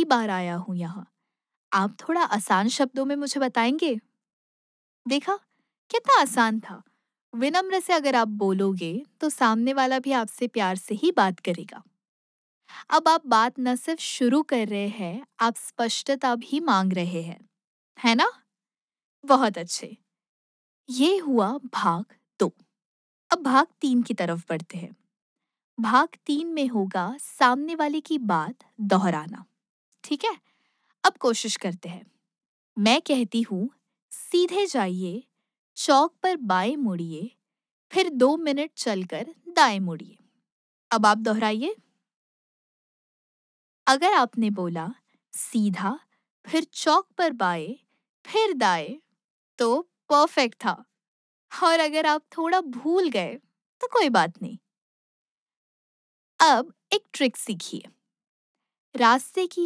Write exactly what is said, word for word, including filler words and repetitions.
बार आया हूँ यहाँ। आप थोड़ा आसान शब्दों में मुझे बताएंगे? देखा, कितना आसान था। विनम्र से अगर आप बोलोगे तो सामने वाला भी आपसे प्यार से ही बात करेगा। अब आप बात न सिर्फ शुरू कर रहे हैं, आप स्पष्टता भी मांग रहे हैं, है ना? बहुत अच्छे। ये हुआ भाग दो। अब भाग तीन की तरफ बढ़ते हैं। भाग तीन में होगा सामने वाले की बात दोहराना। ठीक है? अब कोशिश करते हैं। मैं कहती हूँ, सीधे जाइए, चौक पर बाएं मुड़िए, फिर दो मिनट चलकर दाएं मुड़िए। अब आप दोहराइए। अगर आपने बोला सीधा, फिर चौक पर बाएं, फिर दाएं, तो परफेक्ट था। और अगर आप थोड़ा भूल गए तो कोई बात नहीं। अब एक ट्रिक सीखिए। रास्ते की